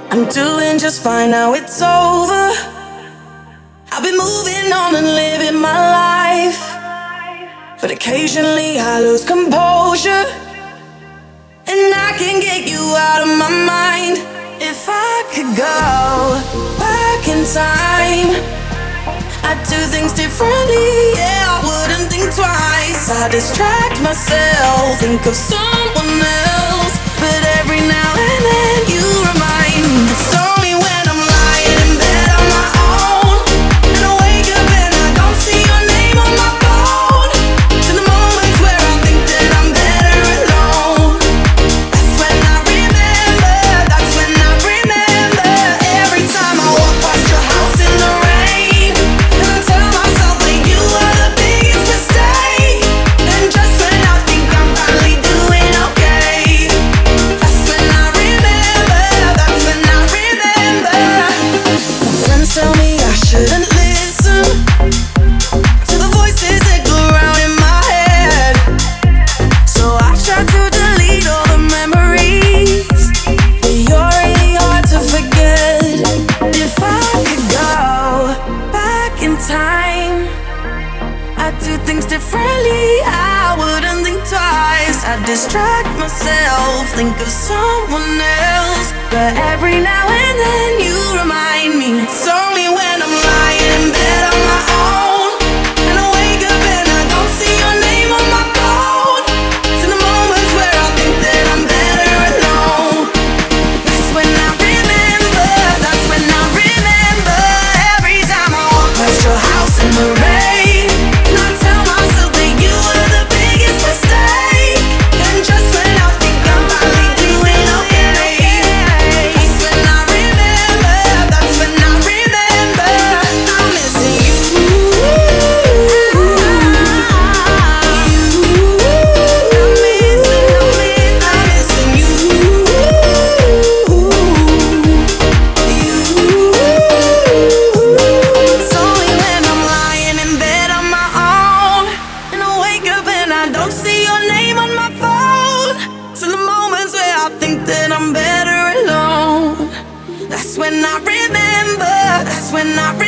I'm doing just fine now, it's over. I've been moving on and living my life, but occasionally I lose composure, and I can't get you out of my mind. If I could go back in time, I'd do things differently, yeah, I wouldn't think twice. I distract myself, think of someone else, but every now and then you remind me. It's only when I'm lying in bed on my own, and I wake up and I don't see your name on my phone, to the moments where I think that I'm better alone. That's when I remember, that's when I remember. Every time I walk past your house in the rain, and I tell myself that you were the biggest mistake, and just when I think I'm finally doing okay, that's when I remember, that's when I remember. My friends tell me I shouldn't listen to the voices that go around in my head, so I try to delete all the memories, but you're really hard to forget. If I could go back in time, I'd do things differently, I wouldn't think twice. I'd distract myself, think of someone else, but every now and then you remind me. It's only when I'm lying in bed on my own, and I wake up and I don't see your name on my phone, to the moments where I think that I'm better alone. That's when I remember, that's when I remember. Every time I walk past your house in the rain, and I tell myself that you were the biggest mistake, and just when I think I'm finally doing okay, that's when I remember, that's when I remember. I'm missing you. I'm missing you. It's only when I'm lying in bed on my own, and I wake up and I don't see your name on my phone, till the moments where I think that I'm better alone. That's when I remember, that's when I remember.